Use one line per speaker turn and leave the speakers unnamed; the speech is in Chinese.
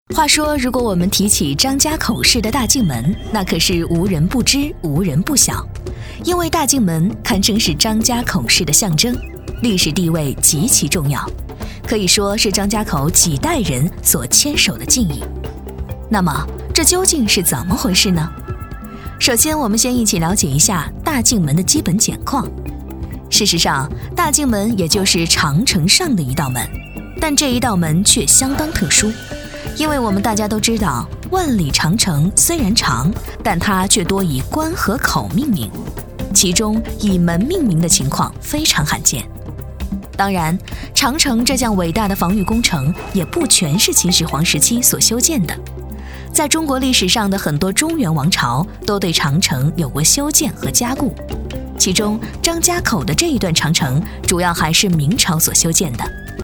话说，如果我们提起张家口市的大镜门，那可是无人不知，无人不晓。因为大镜门堪称是张家口市的象征，历史地位极其重要，可以说是张家口几代人所坚守的敬意。那么，这究竟是怎么回事呢？首先，我们先一起了解一下大镜门的基本简况。事实上，大镜门也就是长城上的一道门，但这一道门却相当特殊。因为我们大家都知道，万里长城虽然长，但它却多以关和口命名，其中以门命名的情况非常罕见。当然，长城这项伟大的防御工程也不全是秦始皇时期所修建的，在中国历史上的很多中原王朝都对长城有过修建和加固，其中张家口的这一段长城主要还是明朝所修建的。